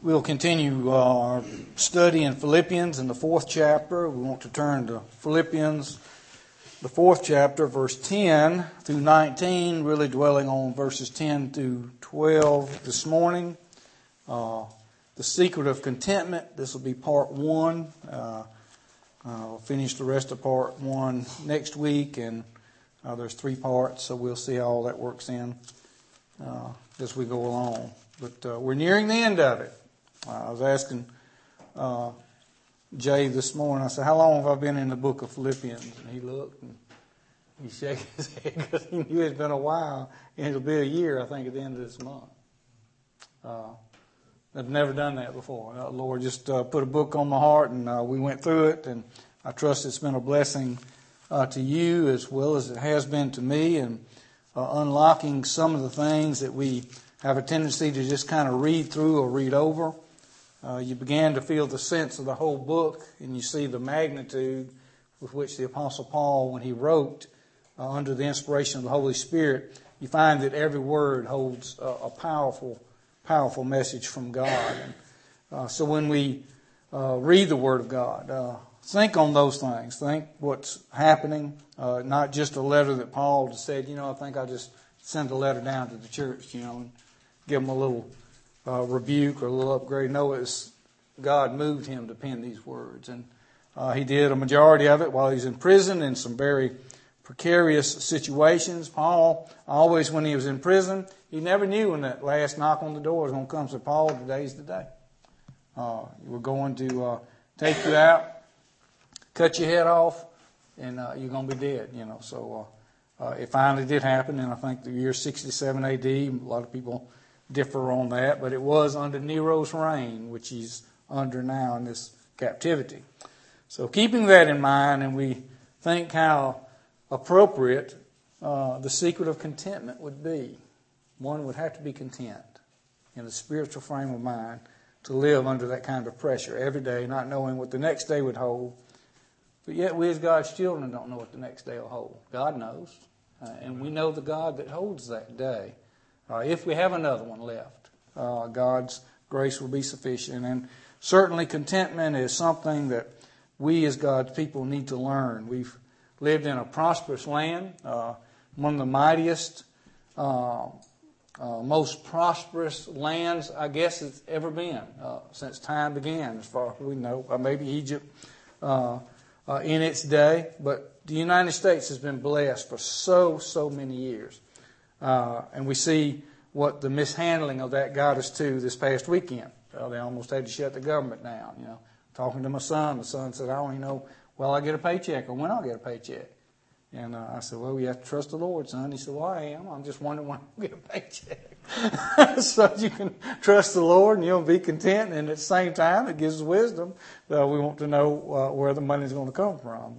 We'll continue our study in Philippians in the 4th chapter. We want to turn to Philippians, the 4th chapter, verse 10 through 19, really dwelling on verses 10 through 12 this morning. The secret of contentment, this will be part 1. I'll finish the rest of part 1 next week, and there's 3 parts, so we'll see how all that works in as we go along. But we're nearing the end of it. I was asking Jay this morning, I said, how long have I been in the book of Philippians? And he looked and he shook his head because he knew it's been a while. And it'll be a year, I think, at the end of this month. I've never done that before. Lord just put a book on my heart, and we went through it. And I trust it's been a blessing to you as well as it has been to me, and unlocking some of the things that we have a tendency to just kind of read through or read over. You began to feel the sense of the whole book, and you see the magnitude with which the Apostle Paul, when he wrote under the inspiration of the Holy Spirit, you find that every word holds a powerful, powerful message from God. And so when we read the Word of God, think on those things. Think what's happening, not just a letter that Paul just said, I think I'll just send a letter down to the church, and give them a little rebuke or a little upgrade. No, it's God moved him to pen these words. And he did a majority of it while he was in prison in some very precarious situations. Paul, always when he was in prison, he never knew when that last knock on the door was going to come. So, Paul, today's the day. We're going to take you out, cut your head off, and you're going to be dead. So it finally did happen in, I think, the year 67 AD. A lot of people differ on that, but it was under Nero's reign, which he's under now in this captivity. So keeping that in mind, and we think how appropriate the secret of contentment would be. One would have to be content in a spiritual frame of mind to live under that kind of pressure every day, not knowing what the next day would hold. But yet we as God's children don't know what the next day will hold. God knows, and we know the God that holds that day. If we have another one left, God's grace will be sufficient. And certainly contentment is something that we as God's people need to learn. We've lived in a prosperous land, one of the mightiest, most prosperous lands, I guess, it's ever been since time began, as far as we know. Maybe Egypt in its day. But the United States has been blessed for so many years. And we see what the mishandling of that got us to this past weekend. They almost had to shut the government down. Talking to my son, the son said, I don't even know, I get a paycheck or when I'll get a paycheck. And I said, well, you have to trust the Lord, son. He said, well, I am. I'm just wondering when I'll get a paycheck. So you can trust the Lord and you'll be content. And at the same time, it gives us wisdom. We want to know where the money is going to come from.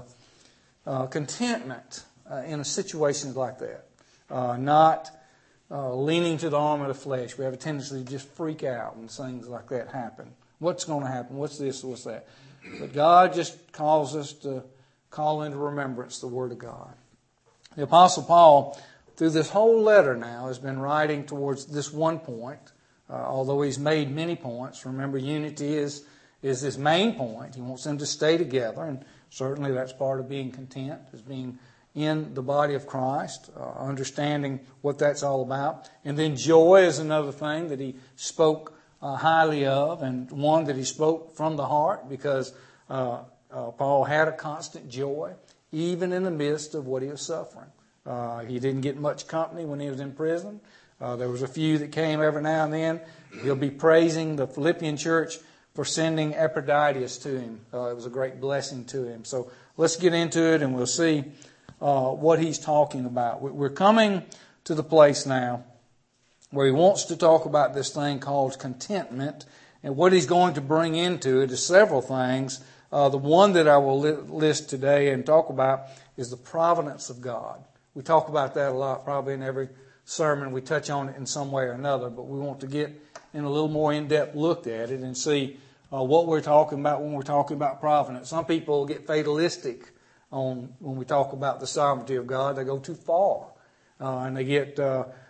But contentment in a situation like that. Not leaning to the arm of the flesh. We have a tendency to just freak out when things like that happen. What's going to happen? What's this? What's that? But God just calls us to call into remembrance the Word of God. The Apostle Paul, through this whole letter now, has been writing towards this one point, although he's made many points. Remember, unity is his main point. He wants them to stay together, and certainly that's part of being content, is being in the body of Christ, understanding what that's all about. And then joy is another thing that he spoke highly of, and one that he spoke from the heart, because Paul had a constant joy, even in the midst of what he was suffering. He didn't get much company when he was in prison. There was a few that came every now and then. He'll be praising the Philippian church for sending Epaphroditus to him. It was a great blessing to him. So let's get into it, and we'll see what he's talking about. We're coming to the place now where he wants to talk about this thing called contentment, and what he's going to bring into it is several things. The one that I will list today and talk about is the providence of God. We talk about that a lot, probably in every sermon. We touch on it in some way or another, but we want to get in a little more in-depth look at it and see what we're talking about when we're talking about providence. Some people get fatalistic when we talk about the sovereignty of God. They go too far, and they get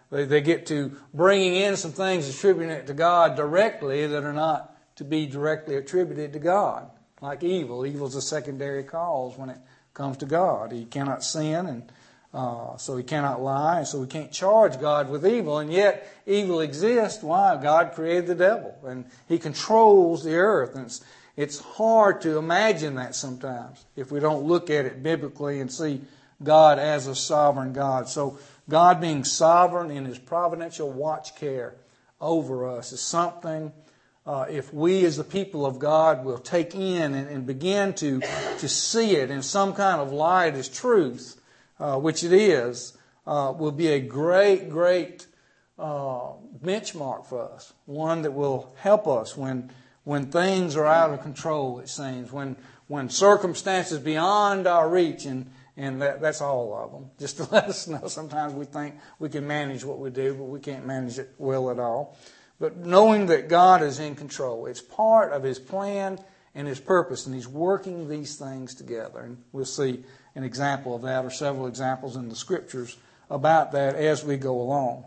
They get to bringing in some things, attributing it to God directly that are not to be directly attributed to God, like evil. Evil is a secondary cause when it comes to God. He cannot sin, and so he cannot lie, and so we can't charge God with evil. And yet, evil exists. Why? God created the devil, and he controls the earth. And it's hard to imagine that sometimes if we don't look at it biblically and see God as a sovereign God. So God being sovereign in His providential watch care over us is something, if we as the people of God will take in and begin to see it in some kind of light as truth, which it is, will be a great, great benchmark for us. One that will help us when things are out of control, it seems, when circumstances beyond our reach, and that's all of them. Just to let us know, sometimes we think we can manage what we do, but we can't manage it well at all. But knowing that God is in control, it's part of His plan and His purpose, and He's working these things together. And we'll see an example of that, or several examples in the Scriptures about that as we go along.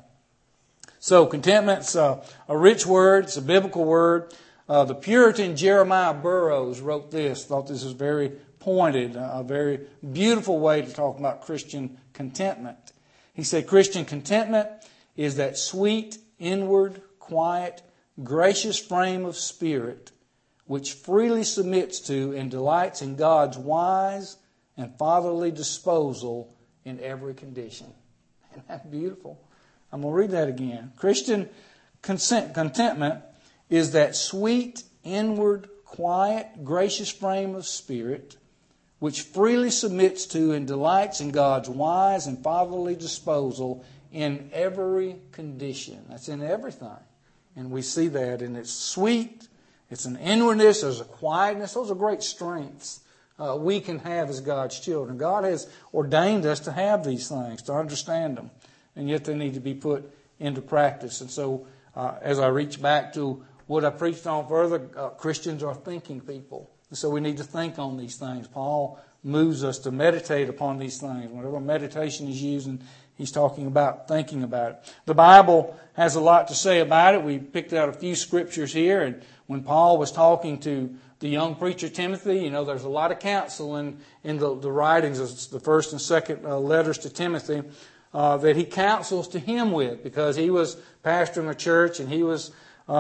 So contentment's a rich word. It's a biblical word. The Puritan Jeremiah Burroughs wrote this. Thought this was very pointed, a very beautiful way to talk about Christian contentment. He said, Christian contentment is that sweet, inward, quiet, gracious frame of spirit which freely submits to and delights in God's wise and fatherly disposal in every condition. Isn't that beautiful? I'm going to read that again. Christian contentment is that sweet, inward, quiet, gracious frame of spirit which freely submits to and delights in God's wise and fatherly disposal in every condition. That's in everything. And we see that, and it's sweet, it's an inwardness, there's a quietness. Those are great strengths we can have as God's children. God has ordained us to have these things, to understand them, and yet they need to be put into practice. And so as I reach back to what I preached on further, Christians are thinking people. And so we need to think on these things. Paul moves us to meditate upon these things. Whenever meditation is used, and he's talking about thinking about it. The Bible has a lot to say about it. We picked out a few scriptures here. And when Paul was talking to the young preacher Timothy, there's a lot of counsel in the writings of the first and second letters to Timothy that he counsels to him with, because he was pastoring a church and he was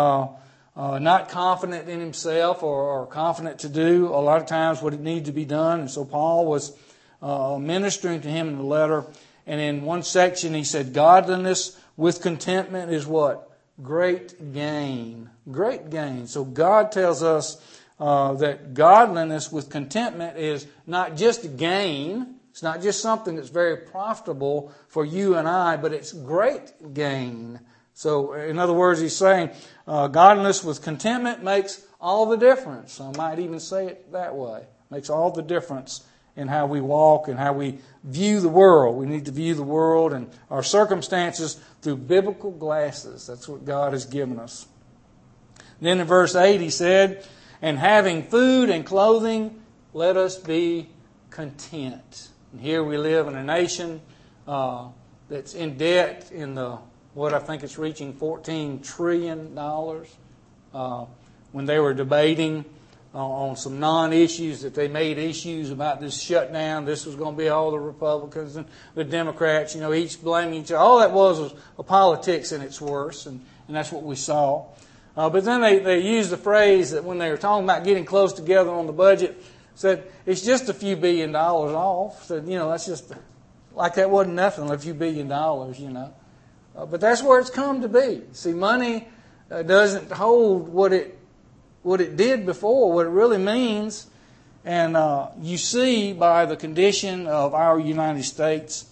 not confident in himself or confident to do a lot of times what needed to be done. And so Paul was ministering to him in the letter. And in one section he said, godliness with contentment is what? Great gain. Great gain. So God tells us that godliness with contentment is not just gain. It's not just something that's very profitable for you and I, but it's great gain. So, in other words, he's saying godliness with contentment makes all the difference. I might even say it that way. Makes all the difference in how we walk and how we view the world. We need to view the world and our circumstances through biblical glasses. That's what God has given us. Then in verse 8 he said, and having food and clothing, let us be content. And here we live in a nation that's in debt in what I think it's reaching $14 trillion. When they were debating on some non-issues that they made issues about this shutdown, this was going to be all the Republicans and the Democrats, each blaming each other. All that was a politics in its worst, and that's what we saw. But then they used the phrase that when they were talking about getting close together on the budget, said it's just a few $1 billion off. Said, that's just like that wasn't nothing, a few $1 billion, But that's where it's come to be. See, money doesn't hold what it did before, what it really means. And you see by the condition of our United States,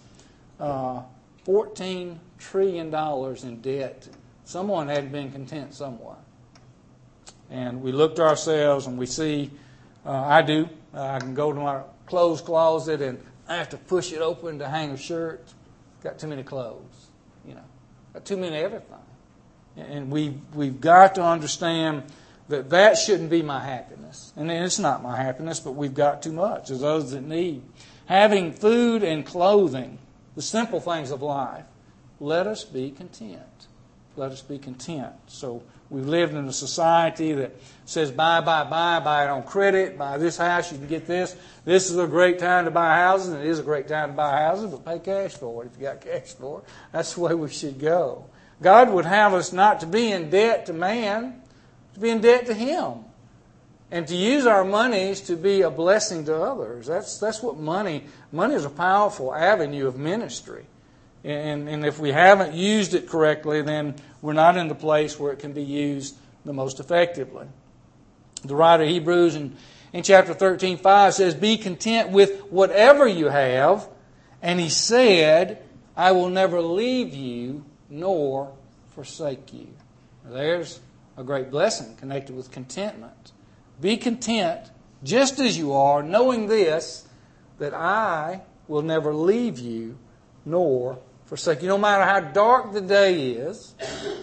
$14 trillion in debt. Someone had been content somewhere. And we look to ourselves and we see, I do, I can go to my clothes closet and I have to push it open to hang a shirt. Got too many clothes, got too many everything. And we've got to understand that shouldn't be my happiness. And it's not my happiness, but we've got too much. There's others that need. Having food and clothing, the simple things of life. let us be content. Let us be content. So we've lived in a society that says buy it on credit, buy this house, you can get this. This is a great time to buy houses, and it is a great time to buy houses, but pay cash for it if you got cash for it. That's the way we should go. God would have us not to be in debt to man, to be in debt to Him. And to use our monies to be a blessing to others. That's what money is a powerful avenue of ministry. And if we haven't used it correctly, then we're not in the place where it can be used the most effectively. The writer of Hebrews in chapter 13:5 says, be content with whatever you have. And he said, I will never leave you nor forsake you. Now, there's a great blessing connected with contentment. Be content just as you are, knowing this, that I will never leave you nor forsake you. No matter how dark the day is,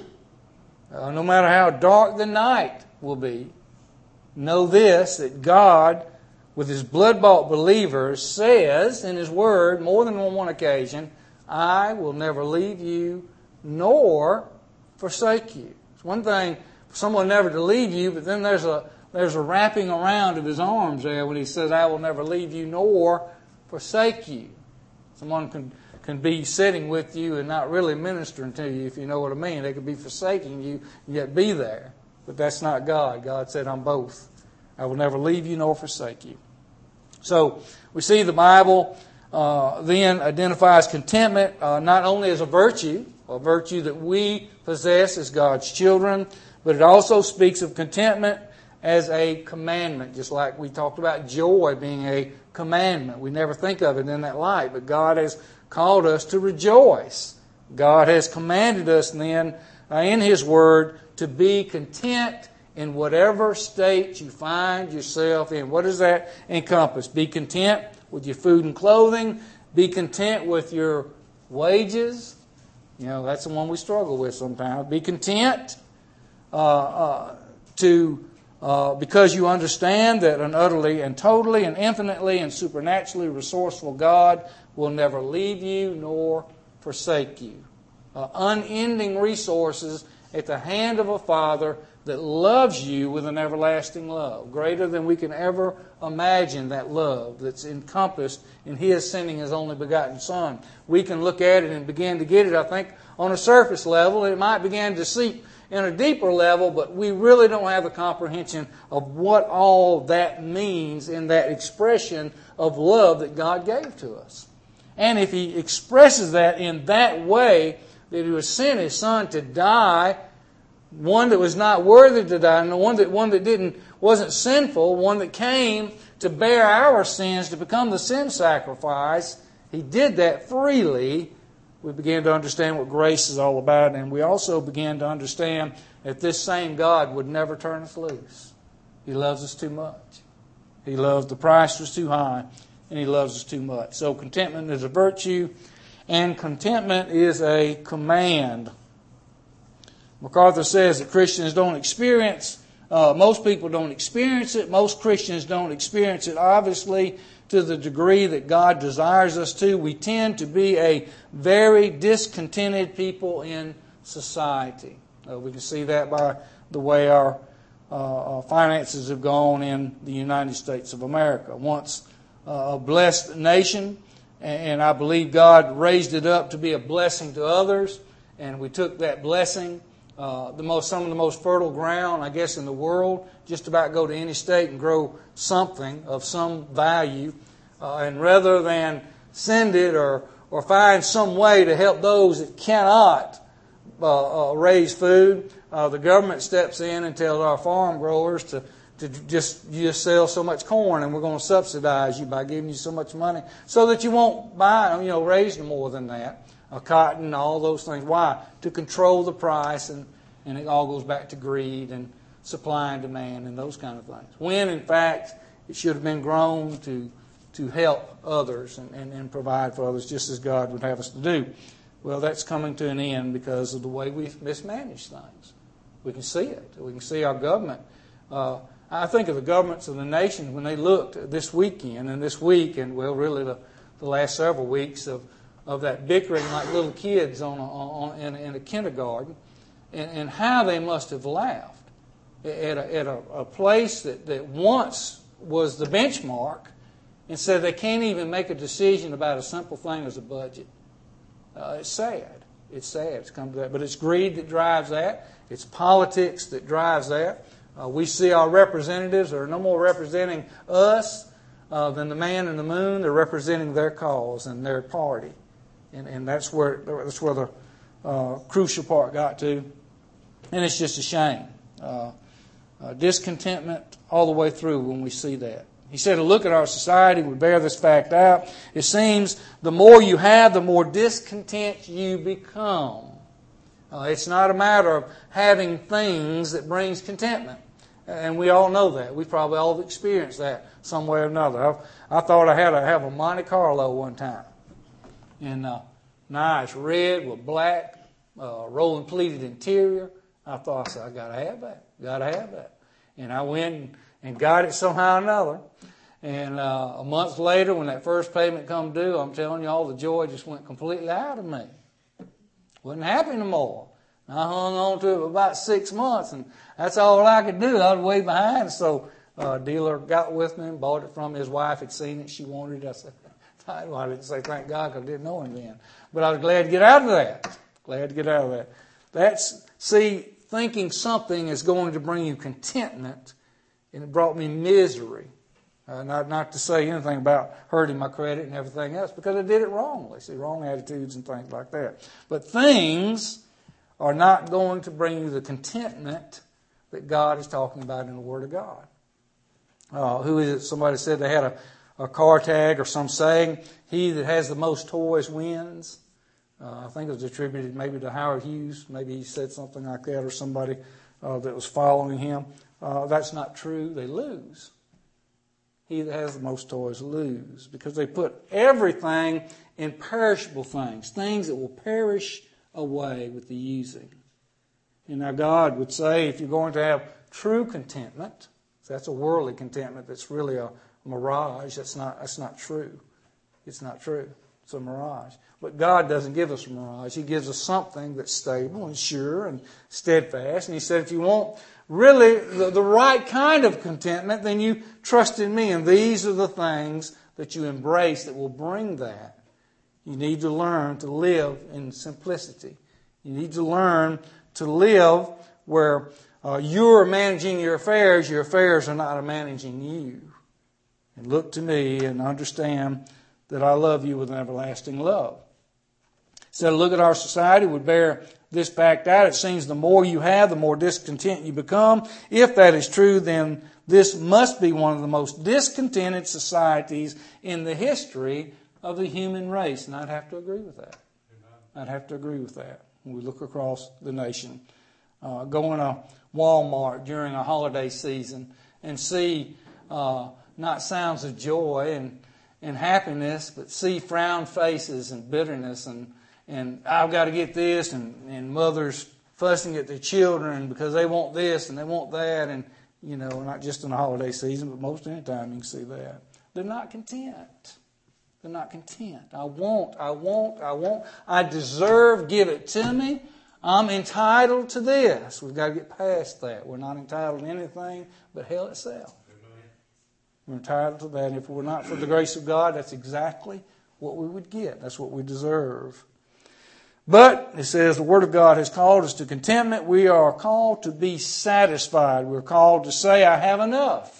no matter how dark the night will be, know this, that God, with His blood-bought believers, says in His Word, more than on one occasion, I will never leave you nor forsake you. It's one thing for someone never to leave you, but then there's a wrapping around of His arms there when He says, I will never leave you nor forsake you. Someone can be sitting with you and not really ministering to you, if you know what I mean. They could be forsaking you and yet be there. But that's not God. God said, I'm both. I will never leave you nor forsake you. So we see the Bible then identifies contentment not only as a virtue that we possess as God's children, but it also speaks of contentment as a commandment, just like we talked about joy being a commandment. We never think of it in that light, but God has called us to rejoice. God has commanded us then in His Word to be content in whatever state you find yourself in. What does that encompass? Be content with your food and clothing. Be content with your wages. You know, that's the one we struggle with sometimes. Be content because you understand that an utterly and totally and infinitely and supernaturally resourceful God will never leave you nor forsake you. Unending resources at the hand of a Father that loves you with an everlasting love, greater than we can ever imagine that love that's encompassed in His sending His only begotten Son. We can look at it and begin to get it, I think, on a surface level. It might begin to seep in a deeper level, but we really don't have the comprehension of what all that means in that expression of love that God gave to us. And if He expresses that in that way, that He would send His Son to die, one that was not worthy to die, and one that wasn't sinful, one that came to bear our sins, to become the sin sacrifice, He did that freely. We began to understand what grace is all about, and we also began to understand that this same God would never turn us loose. He loves us too much. He loves, the price was too high, and He loves us too much. So contentment is a virtue, and contentment is a command. MacArthur says that Christians don't experience, most people don't experience it. Most Christians don't experience it, obviously, to the degree that God desires us to. We tend to be a very discontented people in society. We can see that by the way our finances have gone in the United States of America. Once a blessed nation, and I believe God raised it up to be a blessing to others, and we took that blessing, some of the most fertile ground, I guess, in the world, just about go to any state and grow something of some value. And rather than send it or find some way to help those that cannot raise food, the government steps in and tells our farm growers to just sell so much corn, and we're going to subsidize you by giving you so much money so that you won't raise no more than that. Cotton, all those things. Why? To control the price, and it all goes back to greed and supply and demand and those kind of things. When, in fact, it should have been grown to help others and provide for others just as God would have us to do. Well, that's coming to an end because of the way we've mismanaged things. We can see it. We can see our government. I think of the governments of the nation when they looked this weekend and this week, and well, really the last several weeks of of that bickering like little kids in a kindergarten, and how they must have laughed at a place that once was the benchmark, and said they can't even make a decision about a simple thing as a budget. It's sad. It's sad. It's come to that. But it's greed that drives that. It's politics that drives that. We see our representatives are no more representing us than the man in the moon. They're representing their cause and their party. And that's where the crucial part got to. And it's just a shame. Discontentment all the way through when we see that. He said, a look at our society would bear this fact out. It seems the more you have, the more discontent you become. It's not a matter of having things that brings contentment. And we all know that. We probably all have experienced that some way or another. I thought I had to have a Monte Carlo one time. And nice red with black, rolling pleated interior. I said, I got to have that. Got to have that. And I went and got it somehow or another. And a month later, when that first payment come due, I'm telling you, all the joy just went completely out of me. Wasn't happy no more. I hung on to it for about 6 months, and that's all I could do. I was way behind. So a dealer got with me and bought it from me. His wife had seen it. She wanted it. I said, I didn't say thank God because I didn't know him then. But I was glad to get out of that. Glad to get out of that. Thinking something is going to bring you contentment, and it brought me misery. Not to say anything about hurting my credit and everything else, because I did it wrongly. See, wrong attitudes and things like that. But things are not going to bring you the contentment that God is talking about in the Word of God. Who is it? Somebody said they had a car tag or some saying, he that has the most toys wins. I think it was attributed maybe to Howard Hughes. Maybe he said something like that, or somebody that was following him. That's not true. They lose. He that has the most toys lose, because they put everything in perishable things that will perish away with the using. And now God would say, if you're going to have true contentment, that's a worldly contentment that's really a mirage. That's not true. It's not true. It's a mirage. But God doesn't give us a mirage. He gives us something that's stable and sure and steadfast. And He said, if you want really the right kind of contentment, then you trust in me. And these are the things that you embrace that will bring that. You need to learn to live in simplicity. You need to learn to live where you're managing your affairs are not managing you. And look to me and understand that I love you with an everlasting love. So look at our society would bear this fact out. It seems the more you have, the more discontent you become. If that is true, then this must be one of the most discontented societies in the history of the human race. And I'd have to agree with that. I'd have to agree with that. When we look across the nation, going to Walmart during a holiday season and see not sounds of joy and happiness, but see frown faces and bitterness and I've got to get this, and mothers fussing at their children because they want this and they want that, and not just in the holiday season, but most any time you can see that. They're not content. They're not content. I want. I deserve, give it to me. I'm entitled to this. We've got to get past that. We're not entitled to anything but hell itself. We're entitled to that. And if it were not for the grace of God, that's exactly what we would get. That's what we deserve. But, it says, the Word of God has called us to contentment. We are called to be satisfied. We're called to say, I have enough.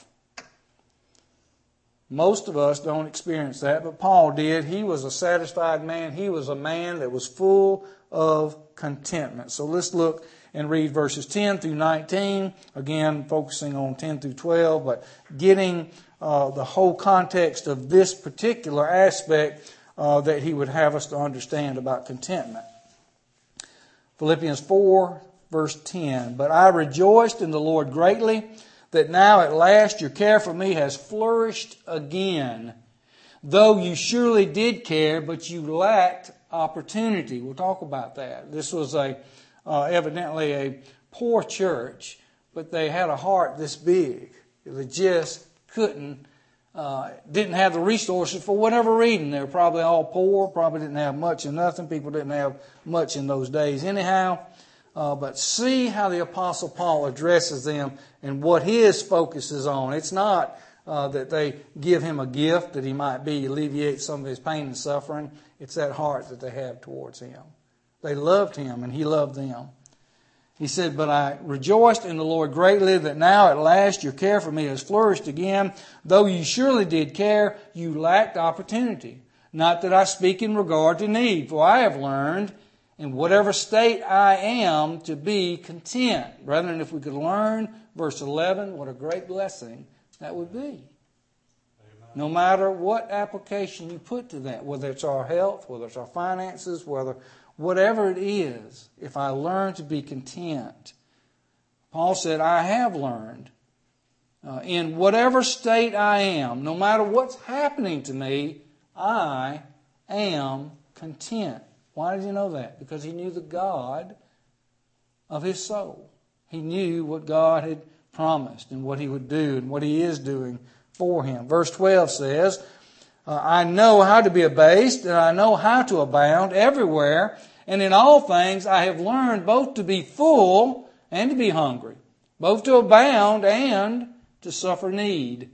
Most of us don't experience that, but Paul did. He was a satisfied man. He was a man that was full of contentment. So let's look and read verses 10 through 19. Again, focusing on 10 through 12, but getting the whole context of this particular aspect that he would have us to understand about contentment. Philippians 4, verse 10. But I rejoiced in the Lord greatly that now at last your care for me has flourished again. Though you surely did care, but you lacked opportunity. We'll talk about that. This was evidently a poor church, but they had a heart this big. They just couldn't didn't have the resources for whatever reason. They were probably all poor, probably didn't have much or nothing. People didn't have much in those days anyhow. But see how the Apostle Paul addresses them and what his focus is on. It's not that they give him a gift that he might alleviate some of his pain and suffering. It's that heart that they have towards him. They loved him and he loved them. He said, but I rejoiced in the Lord greatly that now at last your care for me has flourished again. Though you surely did care, you lacked opportunity. Not that I speak in regard to need, for I have learned in whatever state I am to be content. Brethren, if we could learn verse 11, what a great blessing that would be. Amen. No matter what application you put to that, whether it's our health, whether it's our finances, whatever it is, if I learn to be content. Paul said, I have learned in whatever state I am, no matter what's happening to me, I am content. Why did he know that? Because he knew the God of his soul. He knew what God had promised and what he would do and what he is doing for him. Verse 12 says, I know how to be abased and I know how to abound everywhere. And in all things I have learned both to be full and to be hungry, both to abound and to suffer need.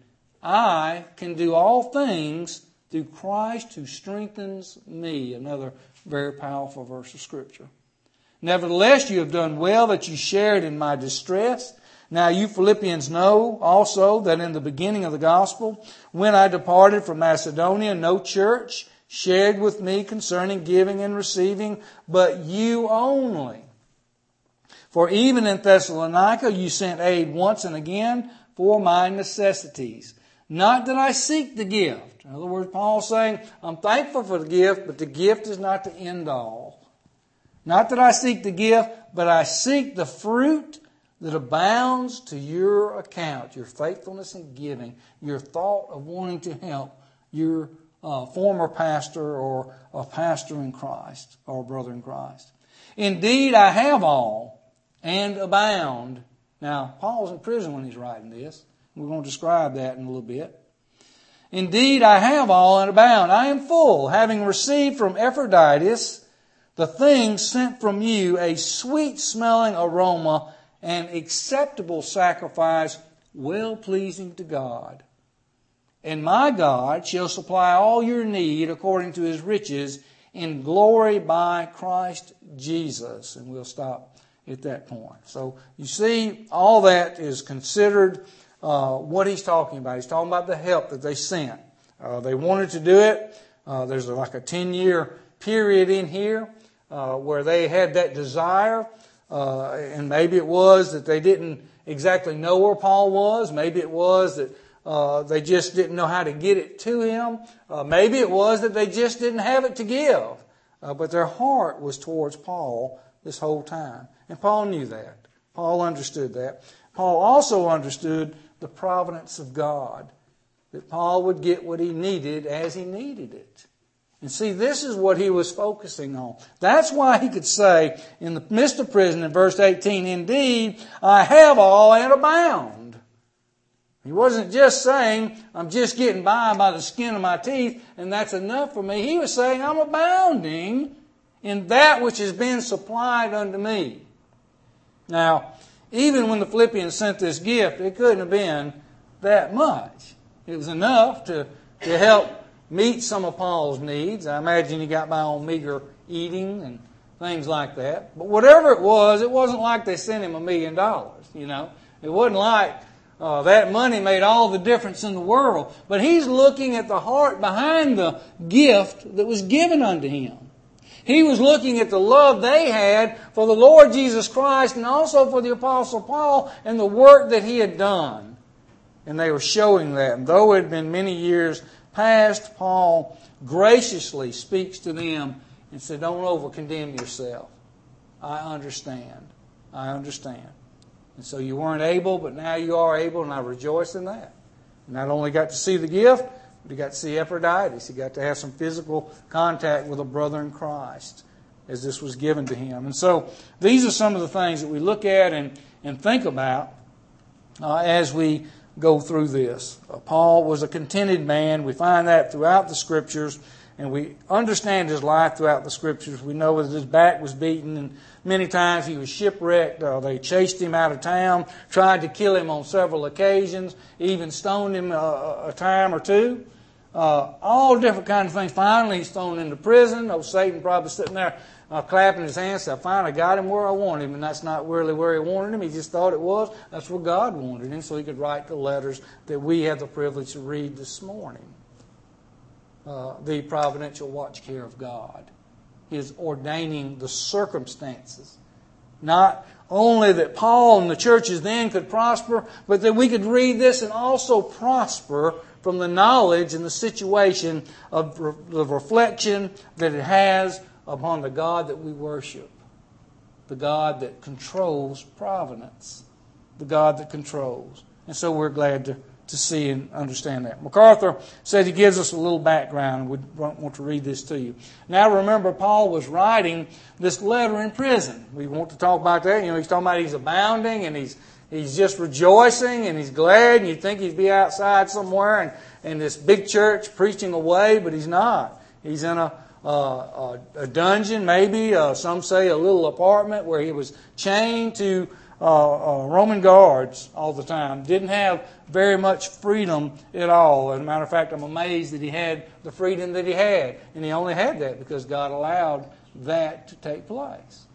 I can do all things through Christ who strengthens me. Another very powerful verse of Scripture. Nevertheless, you have done well that you shared in my distress. Now you Philippians know also that in the beginning of the gospel, when I departed from Macedonia, no church shared with me concerning giving and receiving, but you only. For even in Thessalonica you sent aid once and again for my necessities. Not that I seek the gift. In other words, Paul's saying, I'm thankful for the gift, but the gift is not the end all. Not that I seek the gift, but I seek the fruit that abounds to your account, your faithfulness in giving, your thought of wanting to help your former pastor or a pastor in Christ or a brother in Christ. Indeed, I have all and abound. Now, Paul's in prison when he's writing this. We're going to describe that in a little bit. Indeed, I have all and abound. I am full, having received from Epaphroditus the things sent from you, a sweet-smelling aroma, an acceptable sacrifice, well-pleasing to God. And my God shall supply all your need according to his riches in glory by Christ Jesus. And we'll stop at that point. So you see, all that is considered what he's talking about. He's talking about the help that they sent. They wanted to do it. There's like a 10-year period in here where they had that desire. And maybe it was that they didn't exactly know where Paul was. Maybe it was that they just didn't know how to get it to him. Maybe it was that they just didn't have it to give. But their heart was towards Paul this whole time. And Paul knew that. Paul understood that. Paul also understood the providence of God. That Paul would get what he needed as he needed it. And see, this is what he was focusing on. That's why he could say in the midst of prison in verse 18, indeed, I have all and abound. He wasn't just saying, I'm just getting by the skin of my teeth and that's enough for me. He was saying, I'm abounding in that which has been supplied unto me. Now, even when the Philippians sent this gift, it couldn't have been that much. It was enough to help meet some of Paul's needs. I imagine he got by on meager eating and things like that. But whatever it wasn't like they sent him $1 million, you know. It wasn't like that money made all the difference in the world. But he's looking at the heart behind the gift that was given unto him. He was looking at the love they had for the Lord Jesus Christ and also for the Apostle Paul and the work that he had done. And they were showing that. And though it had been many years past, Paul graciously speaks to them and said, don't over-condemn yourself. I understand. And so you weren't able, but now you are able, and I rejoice in that. You not only got to see the gift, but you got to see Epaphroditus. You got to have some physical contact with a brother in Christ as this was given to him. And so these are some of the things that we look at and think about as we go through this. Paul was a contented man. We find that throughout the Scriptures, and we understand his life throughout the Scriptures. We know that his back was beaten, and many times he was shipwrecked. They chased him out of town, tried to kill him on several occasions, even stoned him a time or two. All different kinds of things. Finally, he's thrown into prison. Satan probably sitting there clapping his hands, said, I finally got him where I wanted him. And that's not really where he wanted him. He just thought it was. That's where God wanted him, so he could write the letters that we have the privilege to read this morning. The providential watch care of God. He is ordaining the circumstances. Not only that Paul and the churches then could prosper, but that we could read this and also prosper from the knowledge and the situation of the reflection that it has upon the God that we worship. The God that controls providence. The God that controls. And so we're glad to see and understand that. MacArthur said he gives us a little background. We want to read this to you. Now remember, Paul was writing this letter in prison. We want to talk about that. He's talking about he's abounding and he's just rejoicing and he's glad, and you'd think he'd be outside somewhere in this big church preaching away, but he's not. He's in a dungeon, maybe, some say a little apartment where he was chained to Roman guards all the time. Didn't have very much freedom at all. As a matter of fact, I'm amazed that he had the freedom that he had. And he only had that because God allowed that to take place.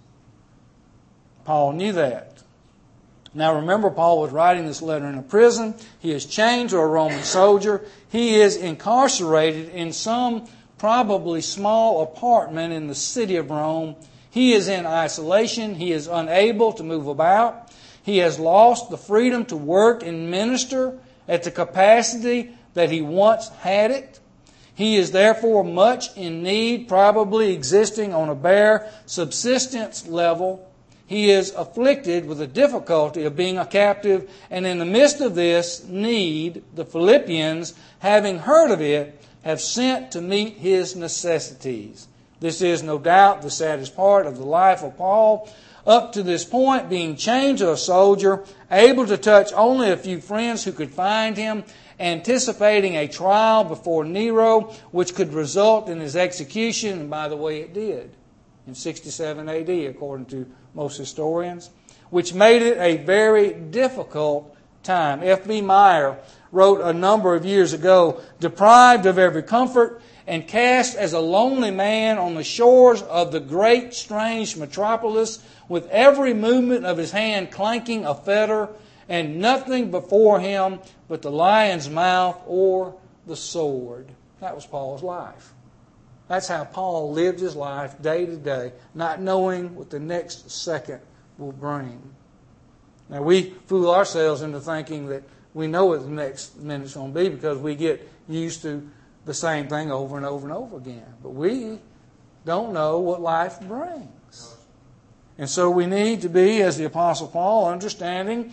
Paul knew that. Now remember, Paul was writing this letter in a prison. He is chained to a Roman soldier. He is incarcerated in some probably small apartment in the city of Rome. He is in isolation. He is unable to move about. He has lost the freedom to work and minister at the capacity that he once had it. He is therefore much in need, probably existing on a bare subsistence level. He is afflicted with the difficulty of being a captive, and in the midst of this need, the Philippians, having heard of it, have sent to meet his necessities. This is no doubt the saddest part of the life of Paul. Up to this point, being chained to a soldier, able to touch only a few friends who could find him, anticipating a trial before Nero, which could result in his execution, and by the way, it did, in 67 AD, according to most historians, which made it a very difficult time. F.B. Meyer wrote a number of years ago, deprived of every comfort and cast as a lonely man on the shores of the great strange metropolis, with every movement of his hand clanking a fetter, and nothing before him but the lion's mouth or the sword. That was Paul's life. That's how Paul lived his life day to day, not knowing what the next second will bring. Now we fool ourselves into thinking that we know what the next minute's going to be because we get used to the same thing over and over and over again. But we don't know what life brings. And so we need to be, as the Apostle Paul, understanding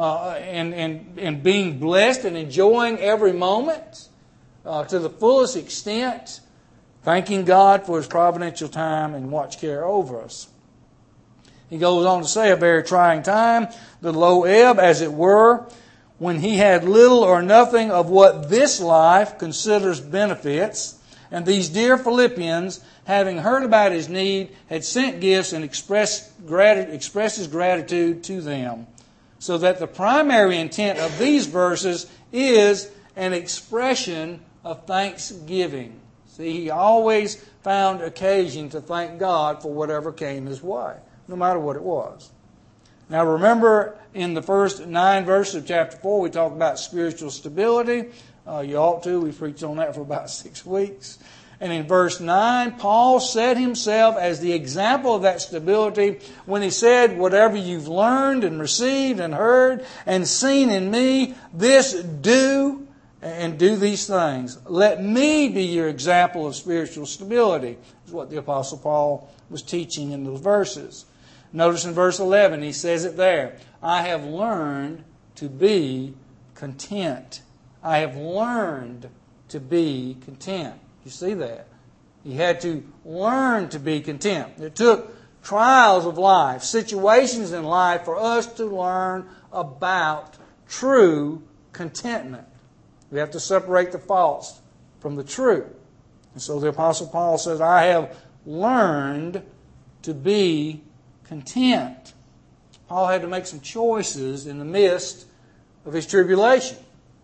and being blessed and enjoying every moment to the fullest extent, thanking God for His providential time and watch care over us. He goes on to say, a very trying time, the low ebb, as it were, when he had little or nothing of what this life considers benefits, and these dear Philippians, having heard about his need, had sent gifts and expressed his gratitude to them. So that the primary intent of these verses is an expression of thanksgiving. See, he always found occasion to thank God for whatever came his way, no matter what it was. Now remember, in the first 9 verses of chapter 4, we talk about spiritual stability. You ought to. We preached on that for about 6 weeks. And in verse 9, Paul set himself as the example of that stability when he said, whatever you've learned and received and heard and seen in me, this do, and do these things. Let me be your example of spiritual stability, is what the Apostle Paul was teaching in those verses. Notice in verse 11, he says it there. I have learned to be content. I have learned to be content. You see that? He had to learn to be content. It took trials of life, situations in life for us to learn about true contentment. We have to separate the false from the true. And so the Apostle Paul says, I have learned to be content. Paul had to make some choices in the midst of his tribulation.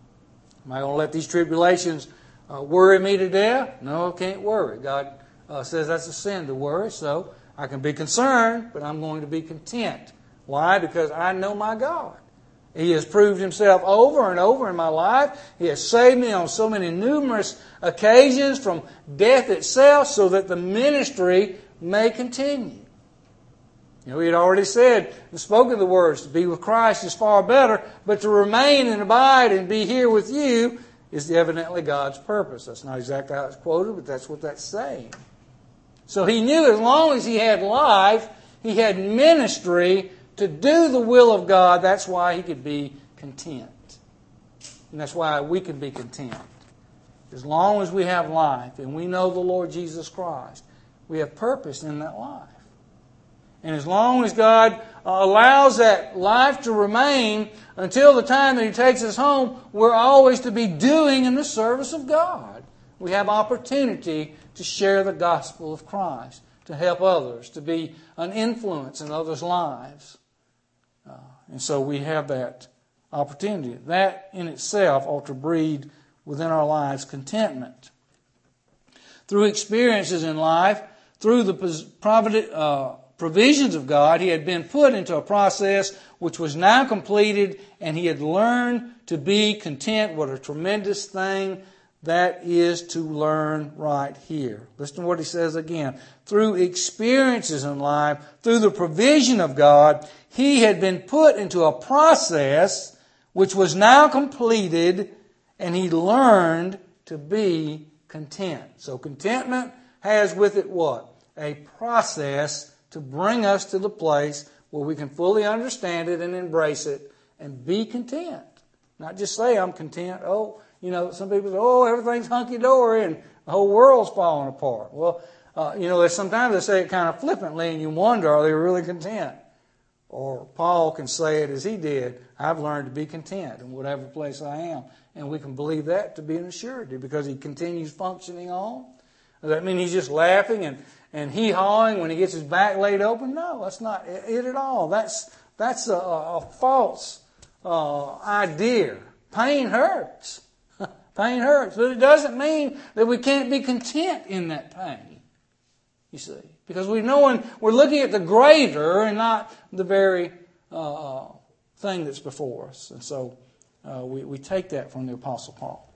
Am I going to let these tribulations worry me to death? No, I can't worry. God says that's a sin to worry, so I can be concerned, but I'm going to be content. Why? Because I know my God. He has proved Himself over and over in my life. He has saved me on so many numerous occasions from death itself so that the ministry may continue. You know, He had already said and spoken the words, to be with Christ is far better, but to remain and abide and be here with you is evidently God's purpose. That's not exactly how it's quoted, but that's what that's saying. So he knew as long as he had life, he had ministry to do the will of God. That's why he could be content. And that's why we can be content. As long as we have life and we know the Lord Jesus Christ, we have purpose in that life. And as long as God allows that life to remain until the time that He takes us home, we're always to be doing in the service of God. We have opportunity to share the gospel of Christ, to help others, to be an influence in others' lives. And so we have that opportunity. That in itself ought to breed within our lives contentment. Through experiences in life, through the provisions of God, he had been put into a process which was now completed, and he had learned to be content. What a tremendous thing that is to learn right here. Listen to what he says again. Through experiences in life, through the provision of God, he had been put into a process which was now completed, and he learned to be content. So contentment has with it what? A process to bring us to the place where we can fully understand it and embrace it and be content. Not just say, I'm content. Oh, you know, some people say, oh, everything's hunky-dory and the whole world's falling apart. Well, sometimes they say it kind of flippantly and you wonder, are they really content? Or Paul can say it as he did, I've learned to be content in whatever place I am. And we can believe that to be an assurity because he continues functioning on. Does that mean he's just laughing and hee-hawing when he gets his back laid open? No, that's not it at all. That's a false idea. Pain hurts. Pain hurts. But it doesn't mean that we can't be content in that pain. You see. Because we're looking at the greater and not the very thing that's before us. And so we take that from the Apostle Paul.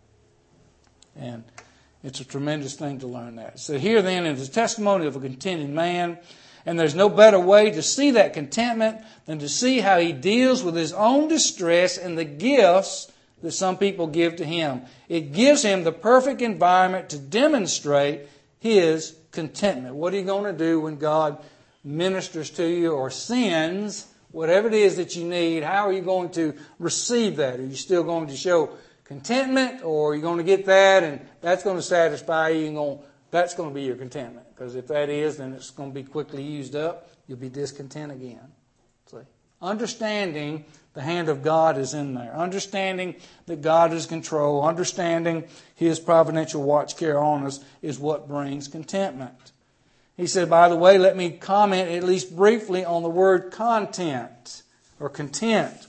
And it's a tremendous thing to learn that. So here then is a testimony of a contented man. And there's no better way to see that contentment than to see how he deals with his own distress and the gifts that some people give to him. It gives him the perfect environment to demonstrate his contentment. What are you going to do when God ministers to you or sends whatever it is that you need? How are you going to receive that? Are you still going to show contentment, or are you going to get that and that's going to satisfy you? That's going to be your contentment. Because if that is, then it's going to be quickly used up. You'll be discontent again. See? Understanding the hand of God is in there. Understanding that God is in control. Understanding His providential watch care on us is what brings contentment. He said, by the way, let me comment at least briefly on the word content or content.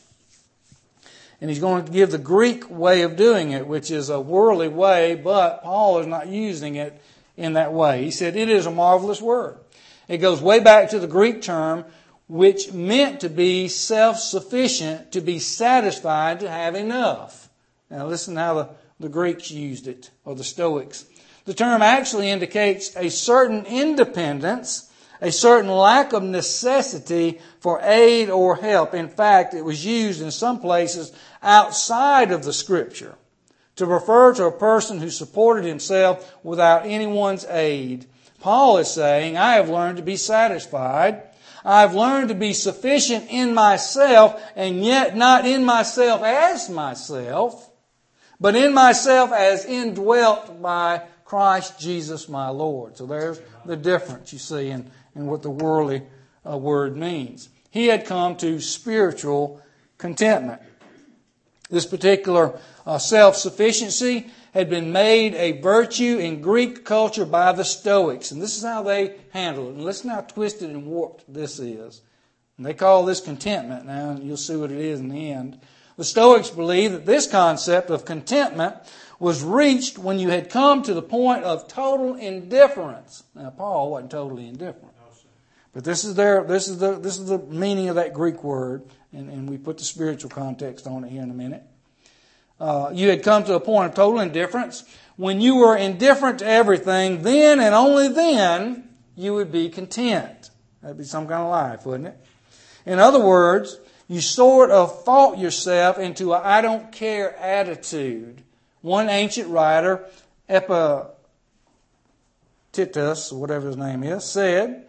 And he's going to give the Greek way of doing it, which is a worldly way, but Paul is not using it in that way. He said it is a marvelous word. It goes way back to the Greek term, which meant to be self-sufficient, to be satisfied, to have enough. Now listen how the Greeks used it, or the Stoics. The term actually indicates a certain independence, a certain lack of necessity for aid or help. In fact, it was used in some places outside of the Scripture to refer to a person who supported himself without anyone's aid. Paul is saying, I have learned to be satisfied. I've learned to be sufficient in myself, and yet not in myself as myself, but in myself as indwelt by Christ Jesus my Lord. So there's the difference, you see, in what the worldly word means. He had come to spiritual contentment. This particular self-sufficiency had been made a virtue in Greek culture by the Stoics. And this is how they handled it. And listen how twisted and warped this is. And they call this contentment now, and you'll see what it is in the end. The Stoics believed that this concept of contentment was reached when you had come to the point of total indifference. Now, Paul wasn't totally indifferent. But this is the meaning of that Greek word, and we put the spiritual context on it here in a minute. You had come to a point of total indifference. When you were indifferent to everything, then and only then you would be content. That'd be some kind of life, wouldn't it? In other words, you sort of fought yourself into a I don't care attitude. One ancient writer, Epictetus, or whatever his name is, said,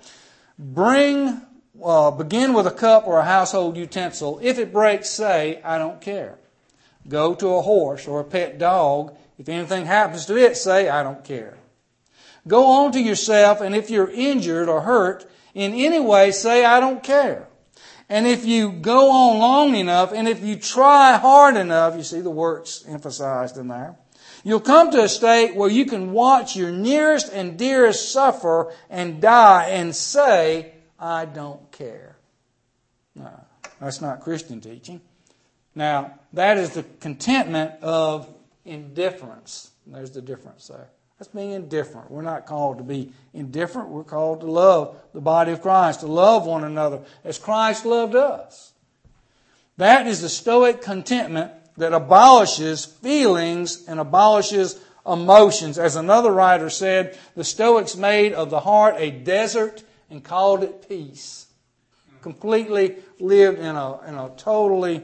begin with a cup or a household utensil. If it breaks, say, I don't care. Go to a horse or a pet dog. If anything happens to it, say, I don't care. Go on to yourself, and if you're injured or hurt in any way, say, I don't care. And if you go on long enough, and if you try hard enough, you see the works emphasized in there, you'll come to a state where you can watch your nearest and dearest suffer and die and say, I don't care. No, that's not Christian teaching. Now, that is the contentment of indifference. There's the difference there. That's being indifferent. We're not called to be indifferent. We're called to love the body of Christ, to love one another as Christ loved us. That is the Stoic contentment that abolishes feelings and abolishes emotions. As another writer said, the Stoics made of the heart a desert and called it peace. Completely lived in a totally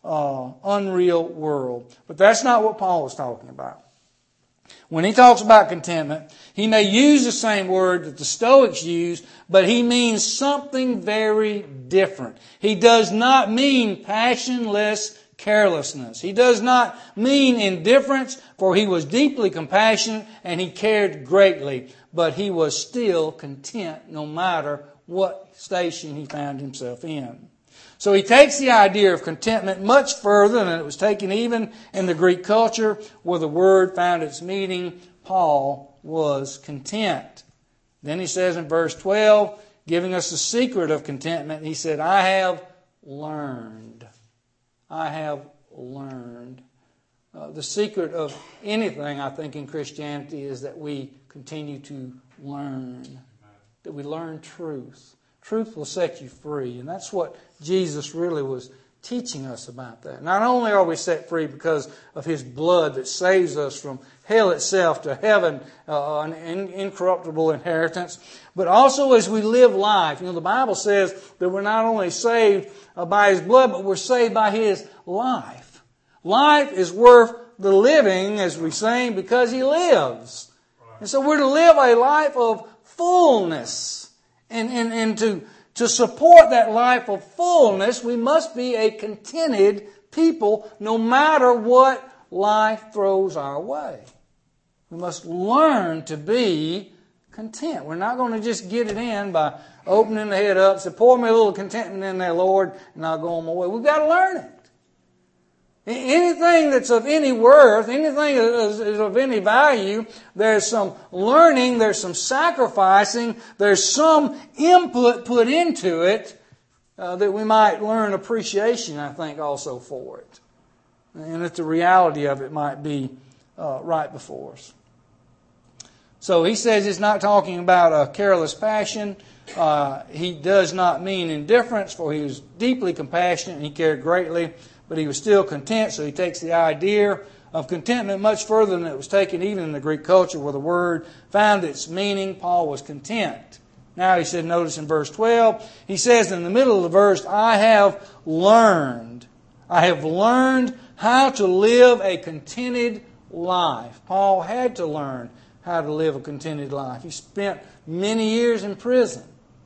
unreal world. But that's not what Paul is talking about. When he talks about contentment, he may use the same word that the Stoics use, but he means something very different. He does not mean passionless carelessness. He does not mean indifference, for he was deeply compassionate and he cared greatly, but he was still content no matter what station he found himself in. So he takes the idea of contentment much further than it was taken even in the Greek culture where the word found its meaning. Paul was content. Then he says in verse 12, giving us the secret of contentment, he said, I have learned. I have learned. The secret of anything, I think, in Christianity is that we continue to learn. That we learn truth. Truth will set you free. And that's what Jesus really was teaching us about that. Not only are we set free because of His blood that saves us from hell itself to heaven, an incorruptible inheritance, but also as we live life. You know, the Bible says that we're not only saved by His blood, but we're saved by His life. Life is worth the living, as we sing, because He lives. And so we're to live a life of fullness. And to support that life of fullness, we must be a contented people no matter what life throws our way. We must learn to be content. We're not going to just get it in by opening the head up and say, pour me a little contentment in there, Lord, and I'll go on my way. We've got to learn it. Anything that's of any worth, anything that is of any value, there's some learning, there's some sacrificing, there's some input put into it that we might learn appreciation, I think, also for it. And that the reality of it might be right before us. So he says he's not talking about a careless passion. He does not mean indifference, for he was deeply compassionate and he cared greatly. But he was still content, so he takes the idea of contentment much further than it was taken even in the Greek culture where the word found its meaning. Paul was content. Now he said, notice in verse 12, he says in the middle of the verse, I have learned how to live a contented life. Paul had to learn how to live a contented life. He spent many years in prison.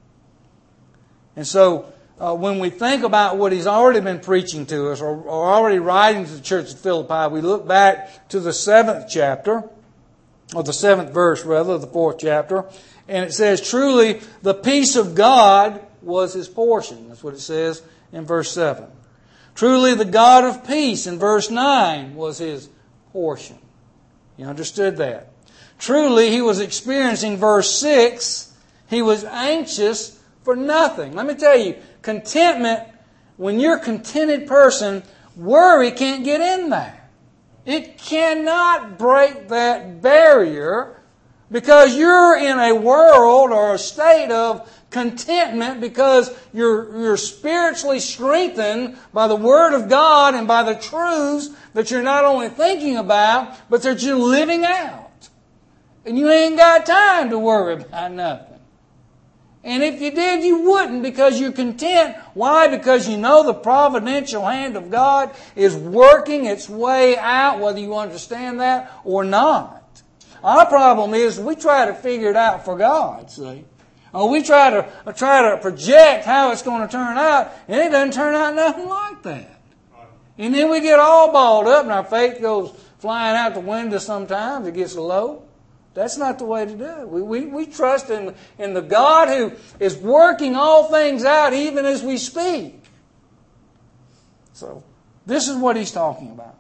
And so, when we think about what he's already been preaching to us or already writing to the church of Philippi, we look back to the 7th chapter, or the 7th verse rather, the 4th chapter, and it says, truly the peace of God was his portion. That's what it says in verse 7. Truly the God of peace, in verse 9, was his portion. You understood that. Truly he was experiencing, verse 6, he was anxious for nothing. Let me tell you, contentment, when you're a contented person, worry can't get in there. It cannot break that barrier because you're in a world or a state of contentment because you're spiritually strengthened by the Word of God and by the truths that you're not only thinking about, but that you're living out. And you ain't got time to worry about nothing. And if you did, you wouldn't because you're content. Why? Because you know the providential hand of God is working its way out, whether you understand that or not. Our problem is we try to figure it out for God, see. Or we try to project how it's going to turn out, and it doesn't turn out nothing like that. And then we get all balled up, and our faith goes flying out the window sometimes. It gets low. That's not the way to do it. We trust in the God who is working all things out even as we speak. So, this is what he's talking about.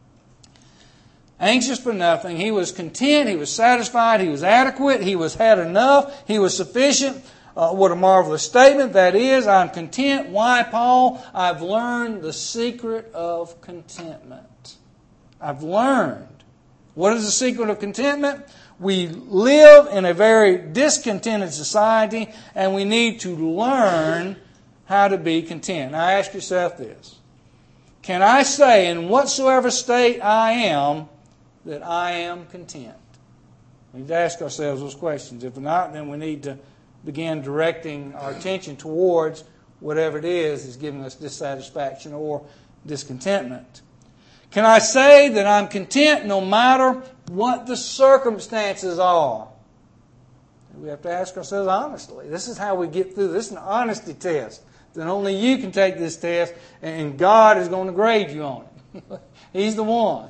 Anxious for nothing. He was content. He was satisfied. He was adequate. He was had enough. He was sufficient. What a marvelous statement that is. I'm content. Why, Paul? I've learned the secret of contentment. I've learned. What is the secret of contentment? We live in a very discontented society, and we need to learn how to be content. Now ask yourself this. Can I say in whatsoever state I am that I am content? We need to ask ourselves those questions. If not, then we need to begin directing our attention towards whatever it is giving us dissatisfaction or discontentment. Can I say that I'm content no matter what the circumstances are? We have to ask ourselves honestly. This is how we get through. This is an honesty test. Then only you can take this test, and God is going to grade you on it. He's the one.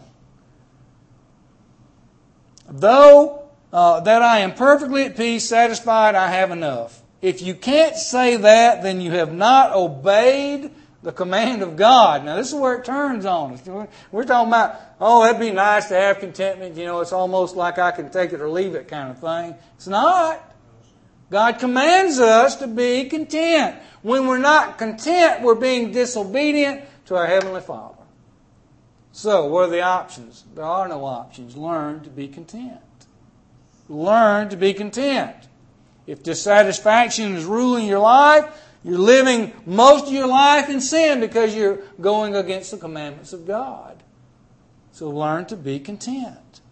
Though that I am perfectly at peace, satisfied, I have enough. If you can't say that, then you have not obeyed the command of God. Now, this is where it turns on us. We're talking about, oh, it'd be nice to have contentment. You know, it's almost like I can take it or leave it kind of thing. It's not. God commands us to be content. When we're not content, we're being disobedient to our Heavenly Father. So, what are the options? There are no options. Learn to be content. Learn to be content. If dissatisfaction is ruling your life, you're living most of your life in sin because you're going against the commandments of God. So learn to be content.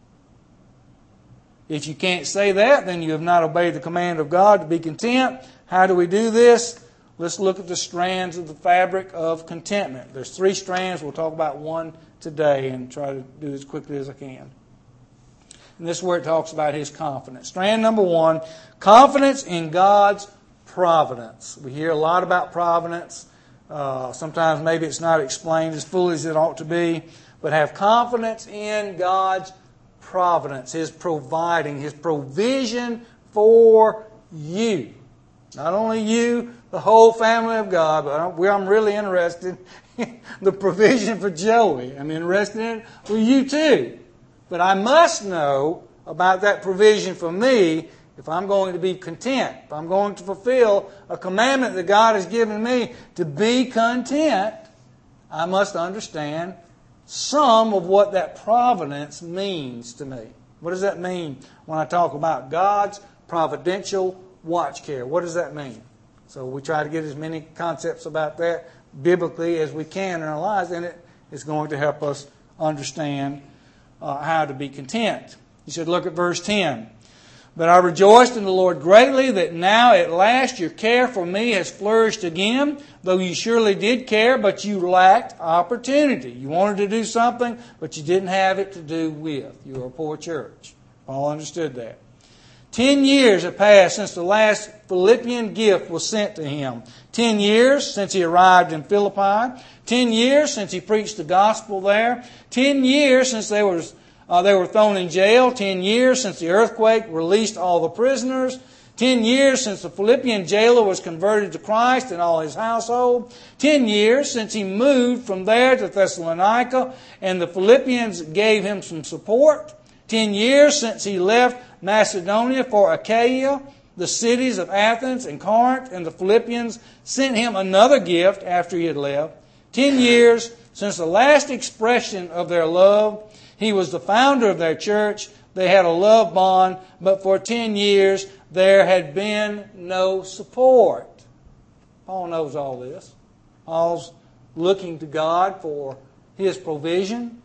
If you can't say that, then you have not obeyed the command of God to be content. How do we do this? Let's look at the strands of the fabric of contentment. There's 3 strands. We'll talk about one today and try to do as quickly as I can. And this is where it talks about his confidence. Strand number 1, confidence in God's providence. We hear a lot about providence. Sometimes maybe it's not explained as fully as it ought to be. But have confidence in God's providence, His providing, His provision for you. Not only you, the whole family of God, but I'm really interested in the provision for Joey. I'm interested in it for you too. But I must know about that provision for me if I'm going to be content, if I'm going to fulfill a commandment that God has given me to be content, I must understand some of what that providence means to me. What does that mean when I talk about God's providential watch care? What does that mean? So we try to get as many concepts about that biblically as we can in our lives, and it is going to help us understand how to be content. He said, look at verse 10. But I rejoiced in the Lord greatly that now at last your care for me has flourished again, though you surely did care, but you lacked opportunity. You wanted to do something, but you didn't have it to do with. You were a poor church. Paul understood that. 10 years have passed since the last Philippian gift was sent to him. 10 years since he arrived in Philippi. 10 years since he preached the gospel there. 10 years since they were thrown in jail. 10 years since the earthquake released all the prisoners. 10 years since the Philippian jailer was converted to Christ and all his household. 10 years since he moved from there to Thessalonica and the Philippians gave him some support. 10 years since he left Macedonia for Achaia, the cities of Athens and Corinth, and the Philippians sent him another gift after he had left. 10 years since the last expression of their love. He was the founder of their church. They had a love bond, but for 10 years there had been no support. Paul knows all this. Paul's looking to God for his provision.